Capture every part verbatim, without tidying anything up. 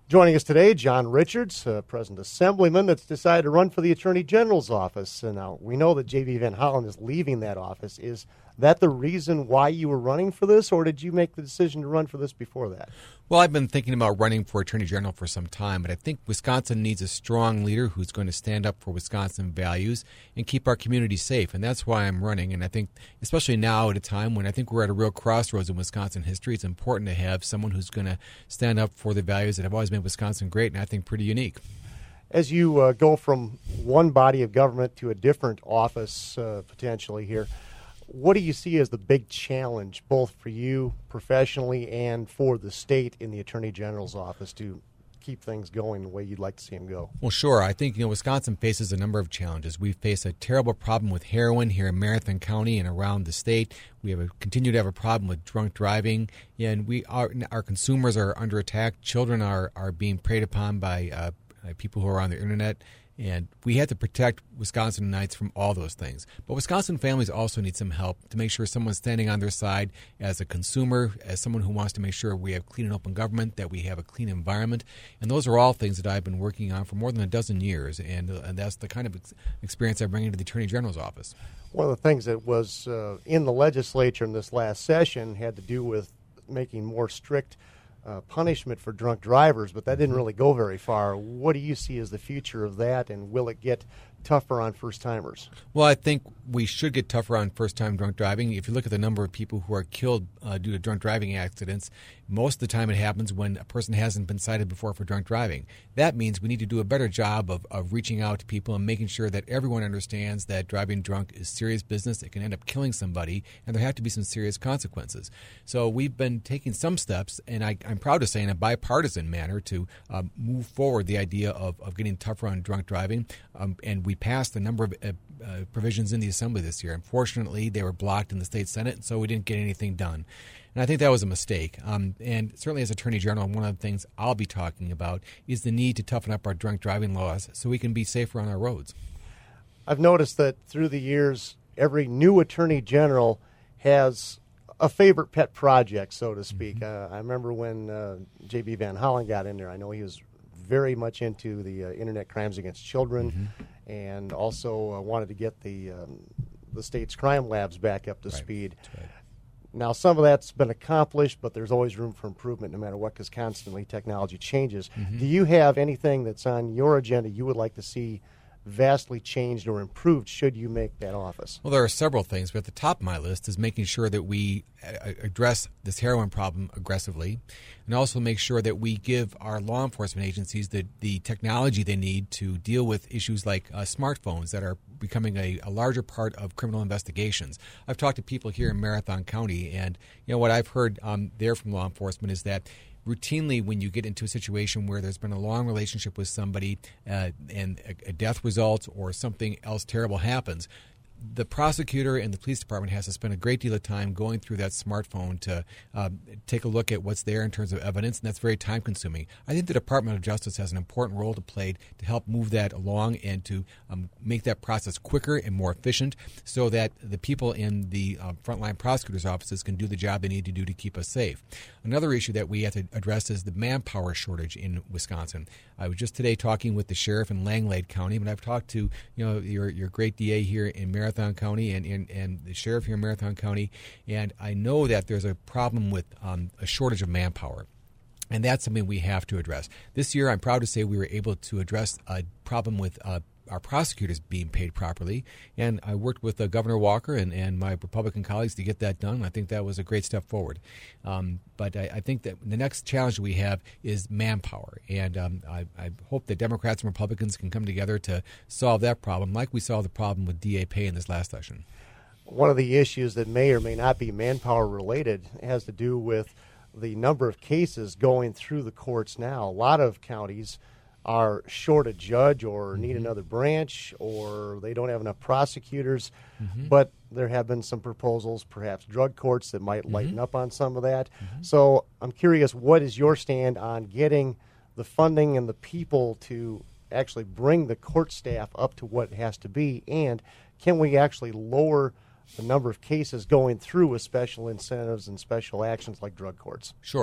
Joining us today, John Richards, uh, President Assemblyman that's decided to run for the Attorney General's office. And now we know that J B Van Hollen is leaving that office. Is that the reason why you were running for this, or did you make the decision to run for this before that? Well, I've been thinking about running for Attorney General for some time, but I think Wisconsin needs a strong leader who's going to stand up for Wisconsin values and keep our community safe, and that's why I'm running. And I think, especially now at a time when I think we're at a real crossroads in Wisconsin history, it's important to have someone who's going to stand up for the values that have always made Wisconsin great and I think pretty unique. As you uh, go from one body of government to a different office uh, potentially here, what do you see as the big challenge, both for you professionally and for the state in the Attorney General's office, to keep things going the way you'd like to see them go? Well, sure. I think, you know, Wisconsin faces a number of challenges. We face a terrible problem with heroin here in Marathon County and around the state. We have a, continue to have a problem with drunk driving, and we are, our consumers are under attack. Children are, are being preyed upon by, uh, by people who are on the internet. And we have to protect Wisconsinites from all those things. But Wisconsin families also need some help to make sure someone's standing on their side as a consumer, as someone who wants to make sure we have clean and open government, that we have a clean environment. And those are all things that I've been working on for more than a dozen years. And, uh, and that's the kind of ex- experience I bring into the Attorney General's office. One of the things that was uh, in the legislature in this last session had to do with making more strict Uh, punishment for drunk drivers, but that didn't really go very far. What do you see as the future of that, and will it get tougher on first-timers? Well, I think we should get tougher on first-time drunk driving. If you look at the number of people who are killed uh, due to drunk driving accidents, most of the time it happens when a person hasn't been cited before for drunk driving. That means we need to do a better job of, of reaching out to people and making sure that everyone understands that driving drunk is serious business. It can end up killing somebody, and there have to be some serious consequences. So we've been taking some steps, and I, I'm proud to say in a bipartisan manner, to uh, move forward the idea of, of getting tougher on drunk driving, um, and we passed a number of uh, uh, provisions in the Assembly this year. Unfortunately, they were blocked in the state Senate, and so we didn't get anything done. And I think that was a mistake. Um, and certainly as Attorney General, one of the things I'll be talking about is the need to toughen up our drunk driving laws so we can be safer on our roads. I've noticed that through the years, every new Attorney General has a favorite pet project, so to speak. Mm-hmm. Uh, I remember when uh, J B Van Hollen got in there, I know he was very much into the uh, internet crimes against children, mm-hmm. and also uh, wanted to get the um, the state's crime labs back up to right. speed. Right. Now, some of that's been accomplished, but there's always room for improvement no matter what, because constantly technology changes. Mm-hmm. Do you have anything that's on your agenda you would like to see vastly changed or improved should you make that office? Well, there are several things, but at the top of my list is making sure that we address this heroin problem aggressively, and also make sure that we give our law enforcement agencies the, the technology they need to deal with issues like uh, smartphones that are becoming a, a larger part of criminal investigations. I've talked to people here in Marathon County, and you know what I've heard um, there from law enforcement is that routinely, when you get into a situation where there's been a long relationship with somebody uh, and a, a death results or something else terrible happens, the prosecutor and the police department has to spend a great deal of time going through that smartphone to uh, take a look at what's there in terms of evidence, and that's very time-consuming. I think the Department of Justice has an important role to play to help move that along and to um, make that process quicker and more efficient so that the people in the uh, frontline prosecutors' offices can do the job they need to do to keep us safe. Another issue that we have to address is the manpower shortage in Wisconsin. I was just today talking with the sheriff in Langlade County, but I've talked to you know your your great D A here in Marathon County and, and, and the sheriff here in Marathon County, and I know that there's a problem with um, a shortage of manpower. And that's something we have to address. This year, I'm proud to say we were able to address a problem with uh, our prosecutors being paid properly. And I worked with uh, Governor Walker and, and my Republican colleagues to get that done. I think that was a great step forward. Um, but I, I think that the next challenge we have is manpower. And um, I, I hope that Democrats and Republicans can come together to solve that problem, like we solved the problem with D A pay in this last session. One of the issues that may or may not be manpower related has to do with the number of cases going through the courts now. A lot of counties are short a judge or mm-hmm. need another branch, or they don't have enough prosecutors. Mm-hmm. But there have been some proposals, perhaps drug courts, that might lighten mm-hmm. up on some of that. Mm-hmm. So I'm curious, what is your stand on getting the funding and the people to actually bring the court staff up to what it has to be? And can we actually lower the number of cases going through with special incentives and special actions like drug courts? Sure.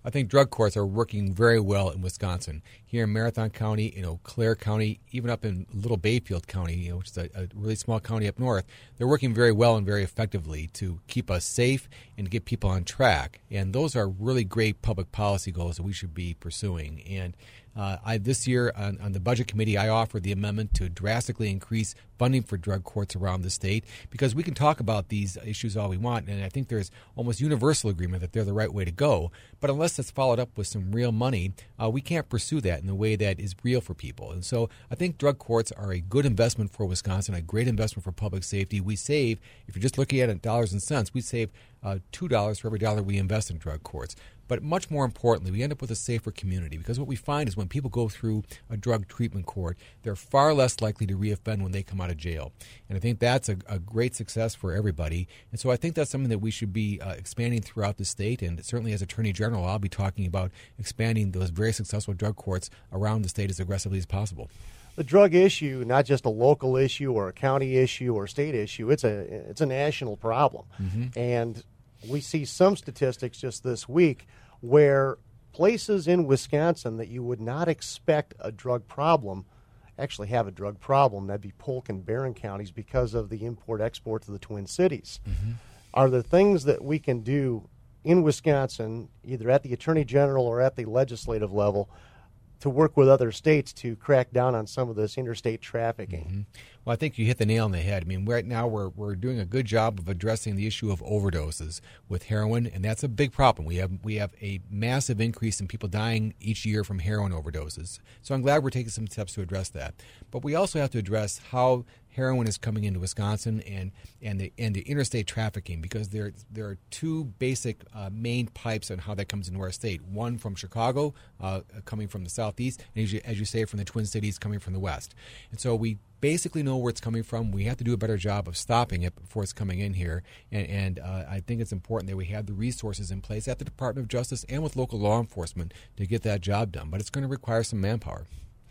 I think drug courts are working very well in Wisconsin. Here in Marathon County, in Eau Claire County, even up in Little Bayfield County, you know, which is a, a really small county up north, they're working very well and very effectively to keep us safe and to get people on track. And those are really great public policy goals that we should be pursuing. And Uh, I, this year on, on the Budget Committee, I offered the amendment to drastically increase funding for drug courts around the state, because we can talk about these issues all we want, and I think there's almost universal agreement that they're the right way to go. But unless it's followed up with some real money, uh, we can't pursue that in the way that is real for people. And so I think drug courts are a good investment for Wisconsin, a great investment for public safety. We save, if you're just looking at it in dollars and cents, we save uh, two dollars for every dollar we invest in drug courts. But much more importantly, we end up with a safer community, because what we find is when people go through a drug treatment court, they're far less likely to reoffend when they come out of jail. And I think that's a, a great success for everybody. And so I think that's something that we should be uh, expanding throughout the state. And certainly as Attorney General, I'll be talking about expanding those very successful drug courts around the state as aggressively as possible. The drug issue, not just a local issue or a county issue or a state issue, it's a it's a national problem. Mm-hmm. And we see some statistics just this week where places in Wisconsin that you would not expect a drug problem actually have a drug problem. That'd be Polk and Barron counties because of the import-export to the Twin Cities. Mm-hmm. Are there things that we can do in Wisconsin, either at the Attorney General or at the legislative level, to work with other states to crack down on some of this interstate trafficking? Mm-hmm. Well, I think you hit the nail on the head. I mean, right now we're we're doing a good job of addressing the issue of overdoses with heroin, and that's a big problem. We have we have a massive increase in people dying each year from heroin overdoses. So I'm glad we're taking some steps to address that. But we also have to address how heroin is coming into Wisconsin and and the and the interstate trafficking, because there there are two basic uh, main pipes on how that comes into our state. One from Chicago, uh, coming from the southeast, and as you, as you say, from the Twin Cities, coming from the west. And so we basically know where it's coming from. We have to do a better job of stopping it before it's coming in here. And, and uh, I think it's important that we have the resources in place at the Department of Justice and with local law enforcement to get that job done. But it's going to require some manpower.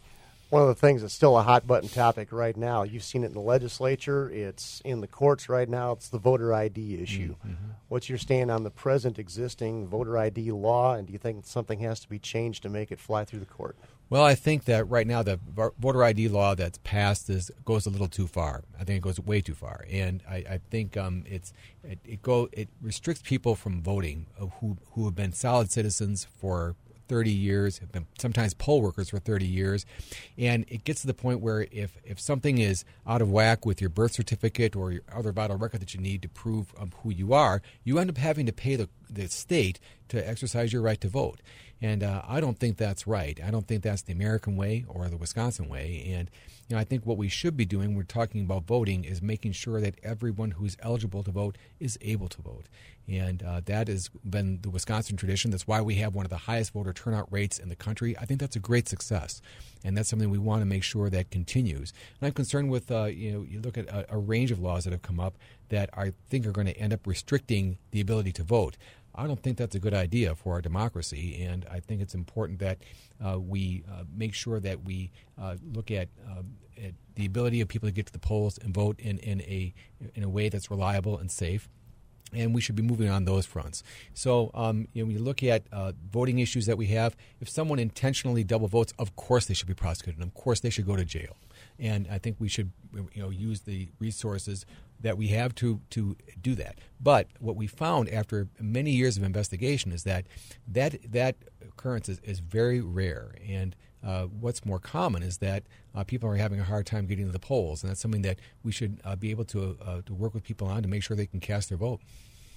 One of the things that's still a hot-button topic right now, you've seen it in the legislature, it's in the courts right now, it's the voter I D issue. Mm-hmm. What's your stand on the present existing voter I D law, and do you think something has to be changed to make it fly through the court? Well, I think that right now the voter I D law that's passed is goes a little too far. I think it goes way too far, and I, I think um, it's it, it go it restricts people from voting who who have been solid citizens for thirty years, have been sometimes poll workers for thirty years, and it gets to the point where if, if something is out of whack with your birth certificate or your other vital record that you need to prove um, who you are, you end up having to pay the, the state to exercise your right to vote. And uh, I don't think that's right. I don't think that's the American way or the Wisconsin way. And you know, I think what we should be doing when we're talking about voting is making sure that everyone who's eligible to vote is able to vote. And uh, that has been the Wisconsin tradition. That's why we have one of the highest voter turnout rates in the country. I think that's a great success. And that's something we want to make sure that continues. And I'm concerned with, uh, you know, you look at a, a range of laws that have come up that I think are going to end up restricting the ability to vote. I don't think that's a good idea for our democracy, and I think it's important that uh, we uh, make sure that we uh, look at, uh, at the ability of people to get to the polls and vote in, in a in a way that's reliable and safe. And we should be moving on those fronts. So, um, you know, when you look at uh, voting issues that we have, if someone intentionally double votes, of course they should be prosecuted. And of course they should go to jail. And I think we should, you know, use the resources that we have to, to do that. But what we found after many years of investigation is that that, that occurrence is, is very rare. And uh, what's more common is that uh, people are having a hard time getting to the polls. And that's something that we should uh, be able to, uh, to work with people on to make sure they can cast their vote.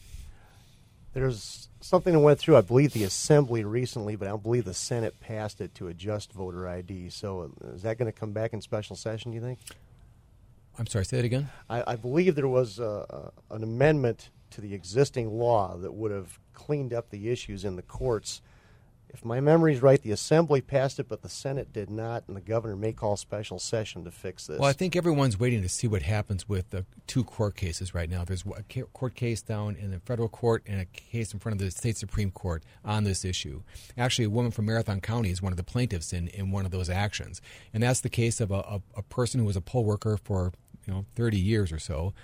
There's something that went through, I believe, the Assembly recently, but I don't believe the Senate passed it to adjust voter I D. So is that going to come back in special session, do you think? I'm sorry, say that again? I, I believe there was a, a, an amendment to the existing law that would have cleaned up the issues in the courts. If my memory is right, the Assembly passed it, but the Senate did not, and the governor may call special session to fix this. Well, I think everyone's waiting to see what happens with the two court cases right now. There's a court case down in the federal court and a case in front of the state Supreme Court on this issue. Actually, a woman from Marathon County is one of the plaintiffs in, in one of those actions. And that's the case of a, a, a person who was a poll worker for you know thirty years or so.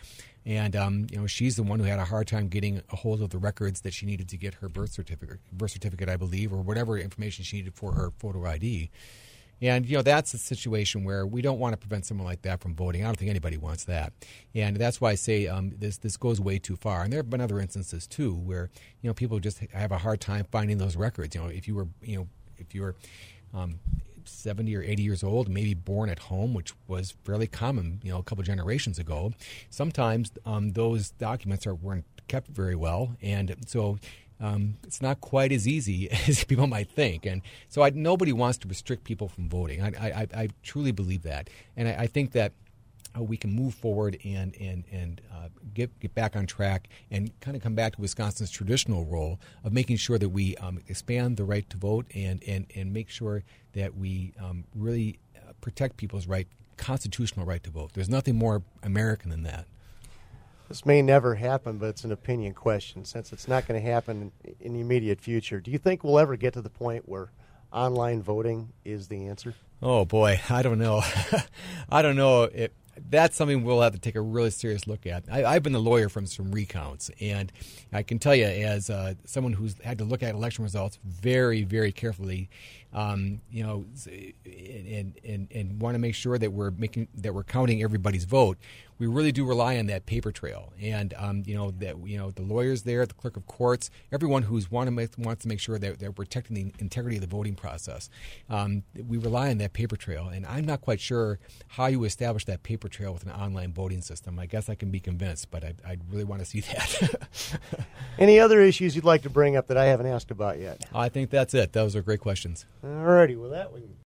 And um, you know, she's the one who had a hard time getting a hold of the records that she needed to get her birth certificate, birth certificate, I believe, or whatever information she needed for her photo I D. And, you know, that's a situation where we don't want to prevent someone like that from voting. I don't think anybody wants that. And that's why I say um, this this goes way too far. And there have been other instances, too, where, you know, people just have a hard time finding those records. You know, if you were, you know, if you were um, seventy or eighty years old, maybe born at home, which was fairly common, you know, a couple generations ago, sometimes um, those documents are, weren't kept very well. And so Um, it's not quite as easy as people might think. And so I, nobody wants to restrict people from voting. I, I, I truly believe that. And I, I think that uh, we can move forward and, and, and uh, get, get back on track and kind of come back to Wisconsin's traditional role of making sure that we um, expand the right to vote and, and, and make sure that we um, really uh, protect people's right, constitutional right to vote. There's nothing more American than that. This may never happen, but it's an opinion question. Since it's not going to happen in the immediate future, do you think we'll ever get to the point where online voting is the answer? Oh, boy, I don't know. I don't know. It, that's something we'll have to take a really serious look at. I, I've been a lawyer from some recounts, and I can tell you, as uh, someone who's had to look at election results very, very carefully, um, you know, and, and, and want to make sure that we're making that we're counting everybody's vote. We really do rely on that paper trail, and um, you know that you know the lawyers there, the clerk of courts, everyone who's want to make, wants to make sure that they're protecting the integrity of the voting process. Um, we rely on that paper trail, and I'm not quite sure how you establish that paper trail with an online voting system. I guess I can be convinced, but I I really want to see that. Any other issues you'd like to bring up that I haven't asked about yet? I think that's it. Those are great questions. All righty, with that we